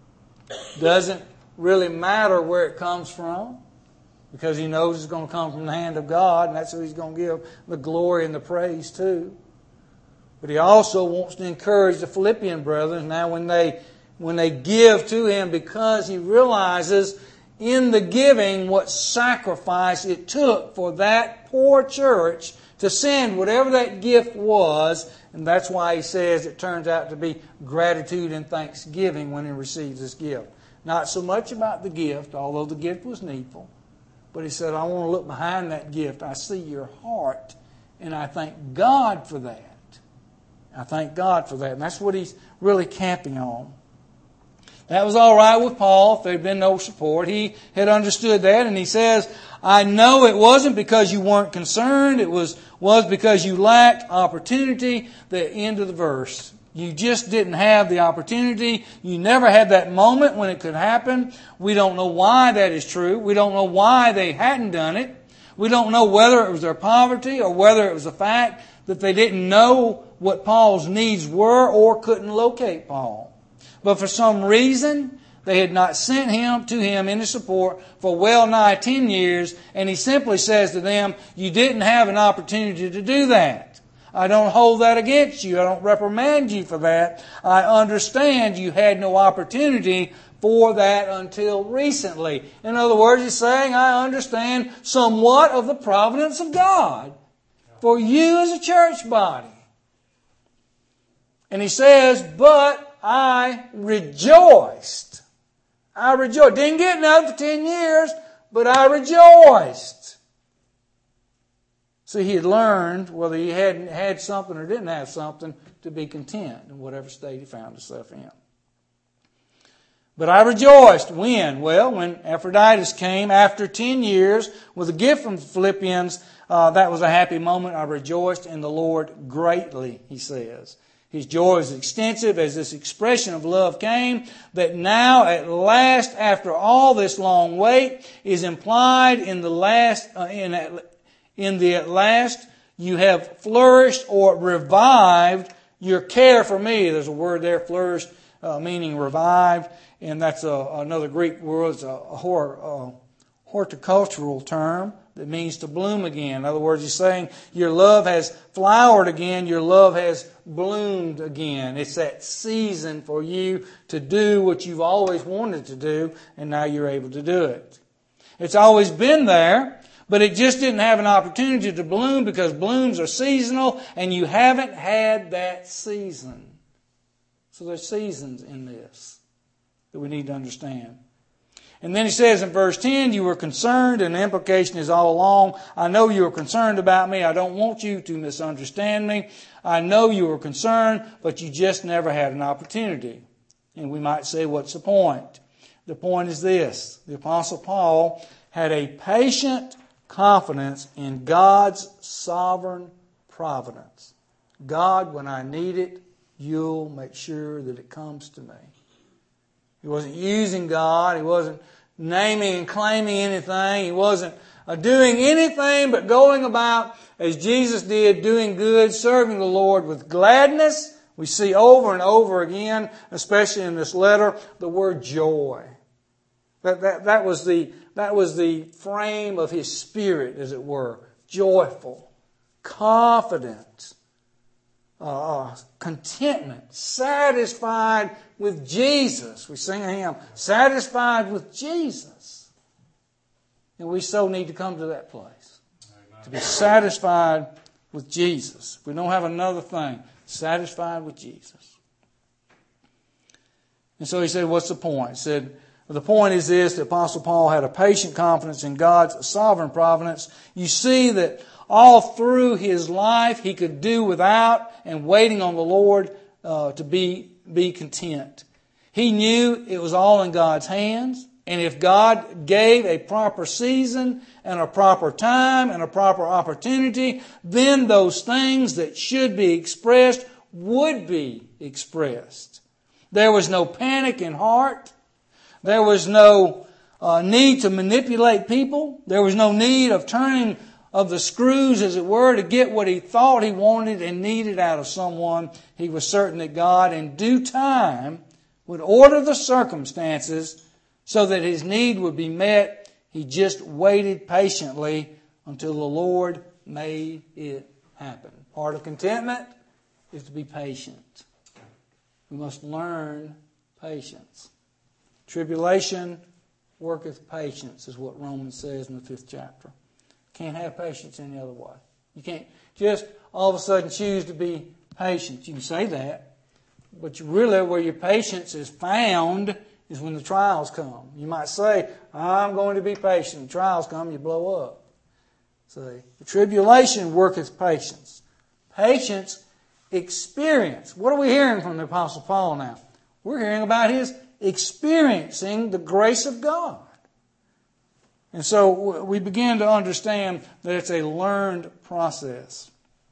Doesn't really matter where it comes from, because he knows it's going to come from the hand of God, and that's who he's going to give the glory and the praise to. But he also wants to encourage the Philippian brethren now when they give to him, because he realizes in the giving what sacrifice it took for that poor church to send whatever that gift was. And that's why he says it turns out to be gratitude and thanksgiving when he receives this gift. Not so much about the gift, although the gift was needful. But he said, I want to look behind that gift. I see your heart, and I thank God for that. I thank God for that. And that's what he's really camping on. That was all right with Paul if there had been no support. He had understood that, and he says, I know it wasn't because you weren't concerned. It was because you lacked opportunity. The end of the verse. You just didn't have the opportunity. You never had that moment when it could happen. We don't know why that is true. We don't know why they hadn't done it. We don't know whether it was their poverty or whether it was the fact that they didn't know what Paul's needs were or couldn't locate Paul. But for some reason, they had not sent him to him any support for well nigh 10 years, and he simply says to them, you didn't have an opportunity to do that. I don't hold that against you. I don't reprimand you for that. I understand you had no opportunity for that until recently. In other words, he's saying, I understand somewhat of the providence of God for you as a church body. And he says, but I rejoiced. I rejoiced. Didn't get enough for 10 years, but I rejoiced. See, he had learned, whether he hadn't had something or didn't have something, to be content in whatever state he found himself in. But I rejoiced. When? Well, when Epaphroditus came after 10 years with a gift from the Philippians, that was a happy moment. I rejoiced in the Lord greatly, he says. His joy was extensive as this expression of love came, that now at last, after all this long wait, is implied in the last, at last you have flourished or revived your care for me. There's a word there, flourished, meaning revived, and that's another Greek word. It's a horticultural term that means to bloom again. In other words, he's saying your love has flowered again, your love has bloomed again. It's that season for you to do what you've always wanted to do, and now you're able to do it. It's always been there, but it just didn't have an opportunity to bloom because blooms are seasonal, and you haven't had that season. So there's seasons in this that we need to understand. And then he says in verse 10, you were concerned, and the implication is all along, I know you were concerned about me. I don't want you to misunderstand me. I know you were concerned, but you just never had an opportunity. And we might say, what's the point? The point is this. The Apostle Paul had a patient confidence in God's sovereign providence. God, when I need it, you'll make sure that it comes to me. He wasn't using God. He wasn't naming and claiming anything. He wasn't doing anything but going about, as Jesus did, doing good, serving the Lord with gladness. We see over and over again, especially in this letter, the word joy. That was the frame of his spirit, as it were. Joyful, confident, contentment, satisfied with Jesus. We sing a hymn, satisfied with Jesus. And we so need to come to that place. Amen. To be satisfied with Jesus. We don't have another thing. Satisfied with Jesus. And so he said, what's the point? He said, The point is this: the Apostle Paul had a patient confidence in God's sovereign providence. You see that all through his life he could do without and waiting on the Lord to be content. He knew it was all in God's hands. And if God gave a proper season and a proper time and a proper opportunity, then those things that should be expressed would be expressed. There was no panic in heart. There was no need to manipulate people. There was no need of turning of the screws, as it were, to get what he thought he wanted and needed out of someone. He was certain that God, in due time, would order the circumstances so that his need would be met. He just waited patiently until the Lord made it happen. Part of contentment is to be patient. We must learn patience. Tribulation worketh patience, is what Romans says in the 5th chapter. Can't have patience any other way. You can't just all of a sudden choose to be patient. You can say that, but really where your patience is found is when the trials come. You might say, I'm going to be patient. The trials come, you blow up. See, the tribulation worketh patience. Patience, experience. What are we hearing from the Apostle Paul now? We're hearing about his experiencing the grace of God. And so we begin to understand that it's a learned process.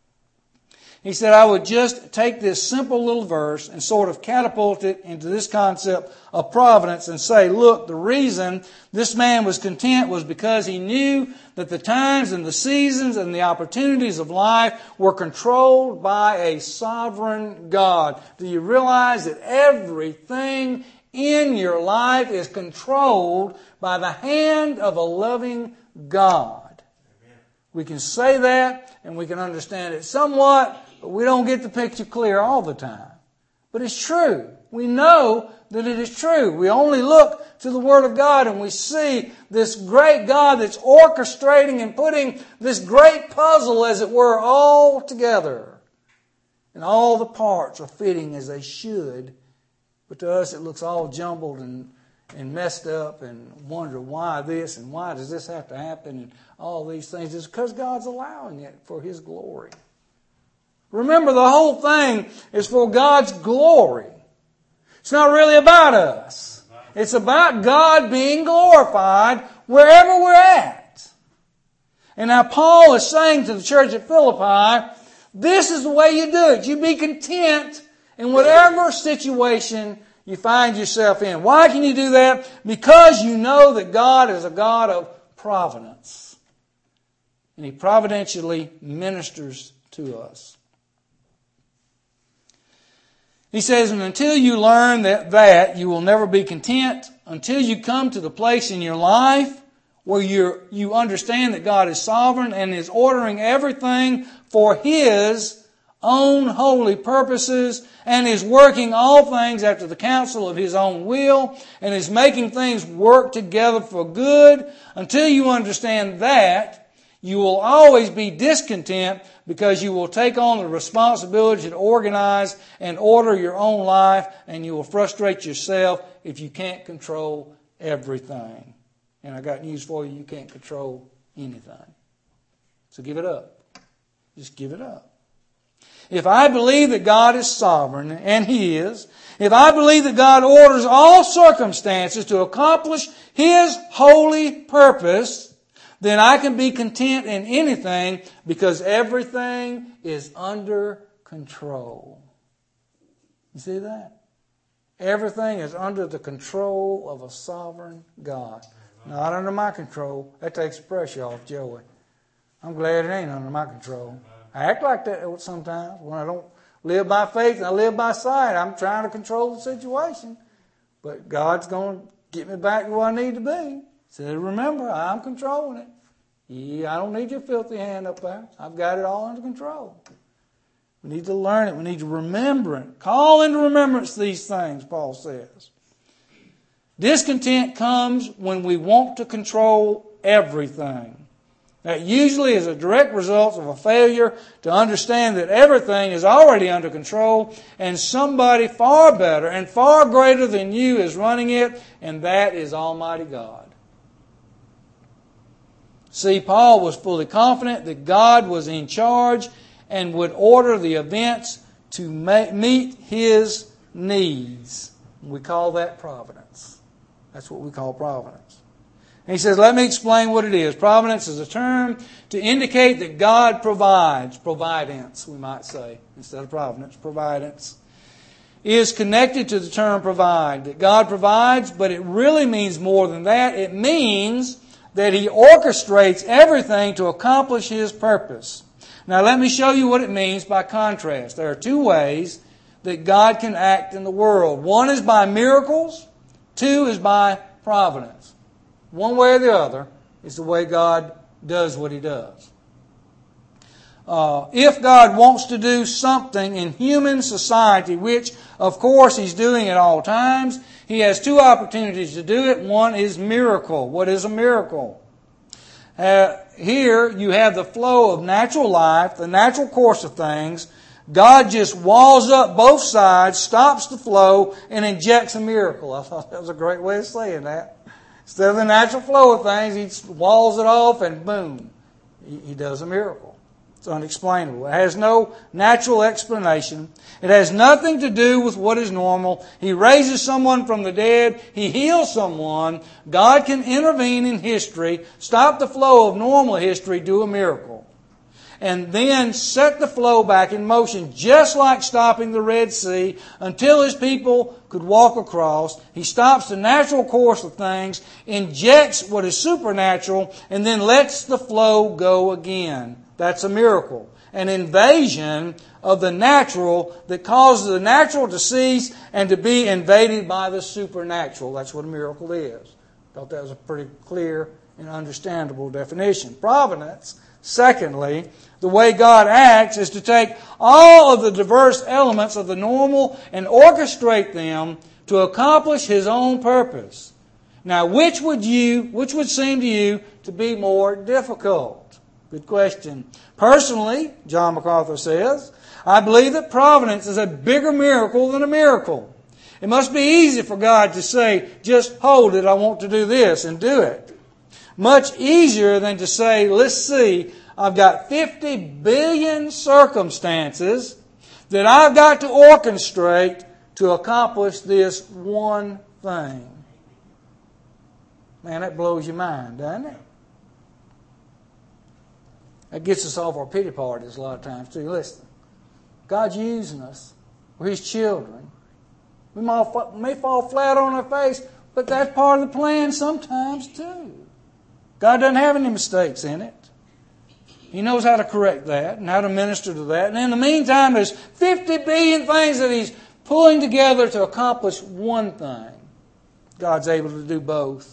He said, I would just take this simple little verse and sort of catapult it into this concept of providence and say, look, the reason this man was content was because he knew that the times and the seasons and the opportunities of life were controlled by a sovereign God. Do you realize that everything in your life is controlled by the hand of a loving God? Amen. We can say that and we can understand it somewhat, but we don't get the picture clear all the time. But it's true. We know that it is true. We only look to the Word of God and we see this great God that's orchestrating and putting this great puzzle, as it were, all together. And all the parts are fitting as they should. But to us it looks all jumbled and messed up, and wonder why this and why does this have to happen and all these things. It's because God's allowing it for His glory. Remember, the whole thing is for God's glory. It's not really about us. It's about God being glorified wherever we're at. And now Paul is saying to the church at Philippi, this is the way you do it. You be content in whatever situation you find yourself in. Why can you do that? Because you know that God is a God of providence. And He providentially ministers to us. He says, and until you learn that you will never be content, until you come to the place in your life where you understand that God is sovereign and is ordering everything for His own holy purposes and is working all things after the counsel of His own will and is making things work together for good, until you understand that, you will always be discontent because you will take on the responsibility to organize and order your own life, and you will frustrate yourself if you can't control everything. And I got news for you, you can't control anything. So give it up. Just give it up. If I believe that God is sovereign, and He is, if I believe that God orders all circumstances to accomplish His holy purpose, then I can be content in anything because everything is under control. You see that? Everything is under the control of a sovereign God. Not under my control. That takes the pressure off Joey. I'm glad it ain't under my control. I act like that sometimes when I don't live by faith and I live by sight. I'm trying to control the situation. But God's going to get me back to where I need to be. So remember, I'm controlling it. I don't need your filthy hand up there. I've got it all under control. We need to learn it. We need to remember it. Call into remembrance these things, Paul says. Discontent comes when we want to control everything. That usually is a direct result of a failure to understand that everything is already under control and somebody far better and far greater than you is running it, and that is Almighty God. See, Paul was fully confident that God was in charge and would order the events to meet his needs. We call that providence. That's what we call providence. And he says, let me explain what it is. Providence is a term to indicate that God provides. Providence, we might say, instead of providence. Providence is connected to the term provide. That God provides, but it really means more than that. It means that He orchestrates everything to accomplish His purpose. Now let me show you what it means by contrast. There are two ways that God can act in the world. One is by miracles. Two is by providence. One way or the other is the way God does what He does. If God wants to do something in human society, which of course He's doing at all times, He has two opportunities to do it. One is miracle. What is a miracle? Here you have the flow of natural life, the natural course of things. God just walls up both sides, stops the flow, and injects a miracle. I thought that was a great way of saying that. Instead of the natural flow of things, He walls it off and boom, He does a miracle. It's unexplainable. It has no natural explanation. It has nothing to do with what is normal. He raises someone from the dead. He heals someone. God can intervene in history, stop the flow of normal history, do a miracle, and then set the flow back in motion, just like stopping the Red Sea until His people could walk across. He stops the natural course of things, injects what is supernatural, and then lets the flow go again. That's a miracle. An invasion of the natural that causes the natural to cease and to be invaded by the supernatural. That's what a miracle is. Thought that was a pretty clear and understandable definition. Providence, secondly, the way God acts is to take all of the diverse elements of the normal and orchestrate them to accomplish His own purpose. Now, which would seem to you to be more difficult? Good question. Personally, John MacArthur says, I believe that providence is a bigger miracle than a miracle. It must be easy for God to say, just hold it, I want to do this, and do it. Much easier than to say, let's see, I've got 50 billion circumstances that I've got to orchestrate to accomplish this one thing. Man, that blows your mind, doesn't it? That gets us off our pity parties a lot of times too. Listen, God's using us. We're His children. We may fall flat on our face, but that's part of the plan sometimes too. God doesn't have any mistakes in it. He knows how to correct that and how to minister to that. And in the meantime, there's 50 billion things that He's pulling together to accomplish one thing. God's able to do both.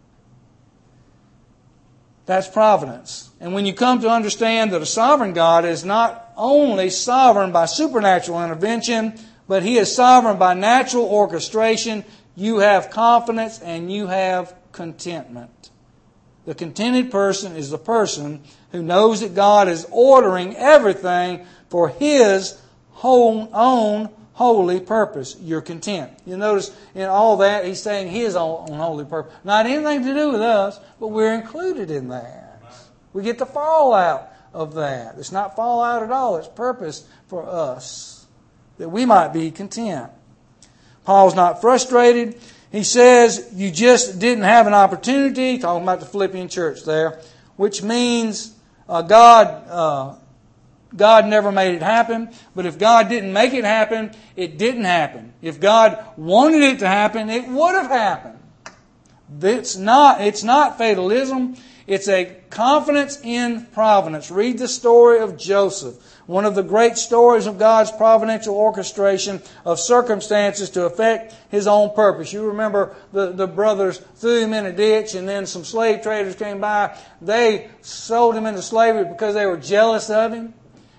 That's providence. And when you come to understand that a sovereign God is not only sovereign by supernatural intervention, but He is sovereign by natural orchestration, you have confidence and you have contentment. The contented person is the person who knows that God is ordering everything for His own holy purpose. You're content. You notice in all that He's saying His own holy purpose. Not anything to do with us, but we're included in that. We get the fallout of that. It's not fallout at all. It's purpose for us, that we might be content. Paul's not frustrated. He says you just didn't have an opportunity, talking about the Philippian church there, which means God never made it happen. But if God didn't make it happen, it didn't happen. If God wanted it to happen, it would have happened. It's not fatalism. It's a confidence in providence. Read the story of Joseph, one of the great stories of God's providential orchestration of circumstances to effect His own purpose. You remember the brothers threw him in a ditch, and then some slave traders came by. They sold him into slavery because they were jealous of him.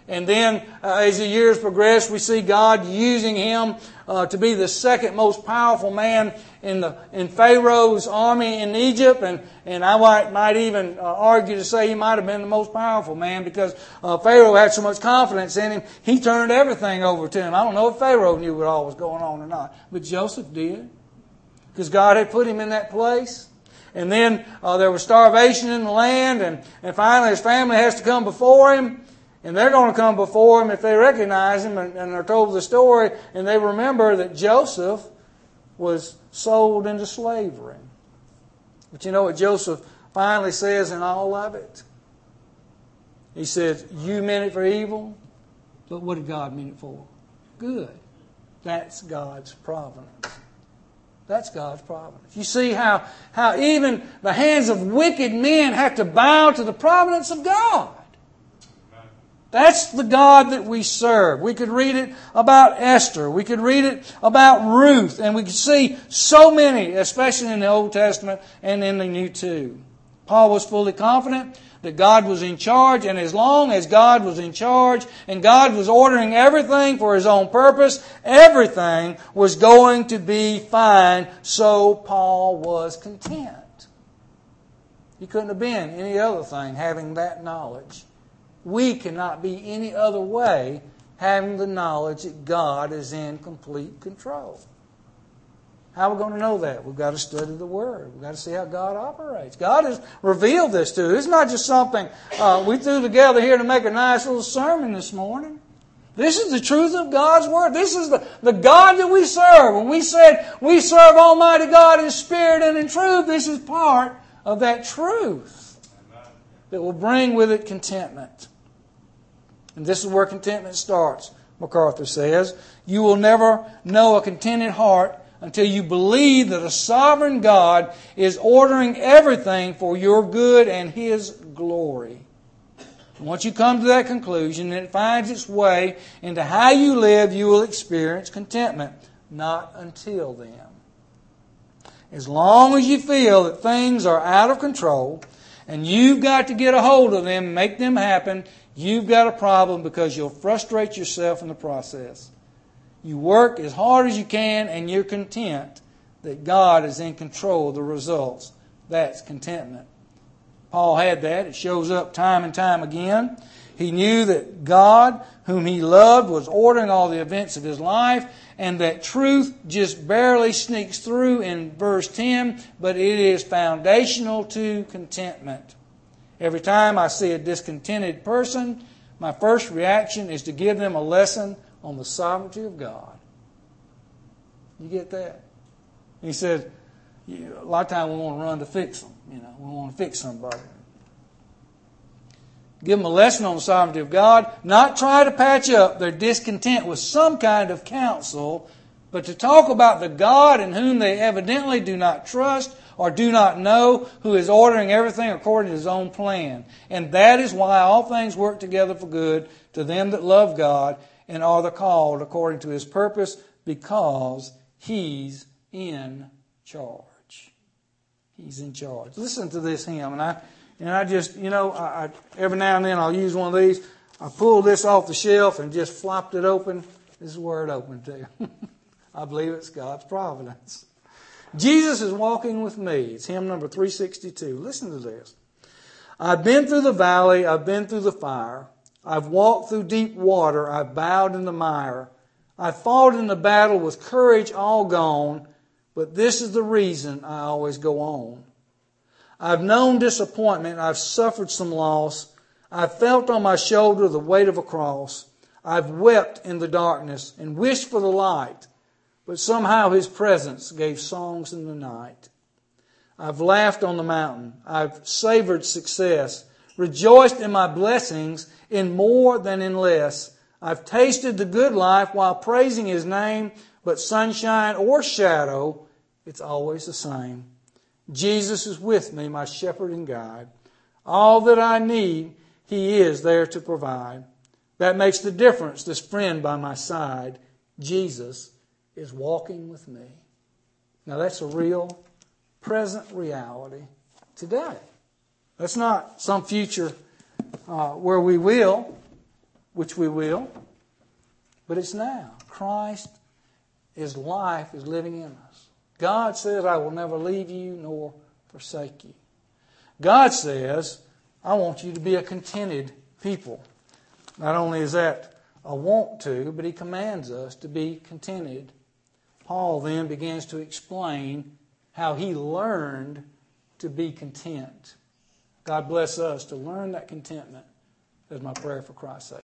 And then as the years progress, we see God using him to be the second most powerful man in Pharaoh's army in Egypt. And I might even argue to say he might have been the most powerful man because Pharaoh had so much confidence in him. He turned everything over to him. I don't know if Pharaoh knew what all was going on or not, but Joseph did because God had put him in that place. And then there was starvation in the land, and finally his family has to come before him. And they're going to come before him if they recognize him and are told the story. And they remember that Joseph was sold into slavery. But you know what Joseph finally says in all of it? He says, you meant it for evil, but what did God mean it for? Good. That's God's providence. That's God's providence. You see how even the hands of wicked men have to bow to the providence of God. That's the God that we serve. We could read it about Esther. We could read it about Ruth. And we could see so many, especially in the Old Testament and in the New too. Paul was fully confident that God was in charge. And as long as God was in charge and God was ordering everything for His own purpose, everything was going to be fine. So Paul was content. He couldn't have been any other thing having that knowledge. We cannot be any other way having the knowledge that God is in complete control. How are we going to know that? We've got to study the Word. We've got to see how God operates. God has revealed this to us. It's not just something we threw together here to make a nice little sermon this morning. This is the truth of God's Word. This is the God that we serve. When we said we serve Almighty God in spirit and in truth, this is part of that truth that will bring with it contentment. And this is where contentment starts, MacArthur says. You will never know a contented heart until you believe that a sovereign God is ordering everything for your good and His glory. And once you come to that conclusion and it finds its way into how you live, you will experience contentment. Not until then. As long as you feel that things are out of control and you've got to get a hold of them and make them happen, you've got a problem because you'll frustrate yourself in the process. You work as hard as you can and you're content that God is in control of the results. That's contentment. Paul had that. It shows up time and time again. He knew that God, whom he loved, was ordering all the events of his life, and that truth just barely sneaks through in verse 10, but it is foundational to contentment. Every time I see a discontented person, my first reaction is to give them a lesson on the sovereignty of God. You get that? He said, a lot of times we want to run to fix them. We want to fix somebody. Give them a lesson on the sovereignty of God. Not try to patch up their discontent with some kind of counsel, but to talk about the God in whom they evidently do not trust or do not know, who is ordering everything according to His own plan. And that is why all things work together for good to them that love God and are the called according to His purpose, because He's in charge. He's in charge. Listen to this hymn, and I just, I every now and then I'll use one of these. I pulled this off the shelf and just flopped it open. This is where it opened to. I believe it's God's providence. Jesus is walking with me. It's hymn number 362. Listen to this. I've been through the valley. I've been through the fire. I've walked through deep water. I've bowed in the mire. I've fought in the battle with courage all gone. But this is the reason I always go on. I've known disappointment. I've suffered some loss. I've felt on my shoulder the weight of a cross. I've wept in the darkness and wished for the light. But somehow His presence gave songs in the night. I've laughed on the mountain. I've savored success. Rejoiced in my blessings in more than in less. I've tasted the good life while praising His name. But sunshine or shadow, it's always the same. Jesus is with me, my shepherd and guide. All that I need, He is there to provide. That makes the difference, this friend by my side. Jesus is walking with me. Now that's a real, present reality today. That's not some future where we will which we will, but it's now. Christ, His life is living in us. God says, I will never leave you nor forsake you. God says, I want you to be a contented people. Not only is that a want to, but He commands us to be contented. Paul then begins to explain how he learned to be content. God bless us to learn that contentment. That's my prayer for Christ's sake.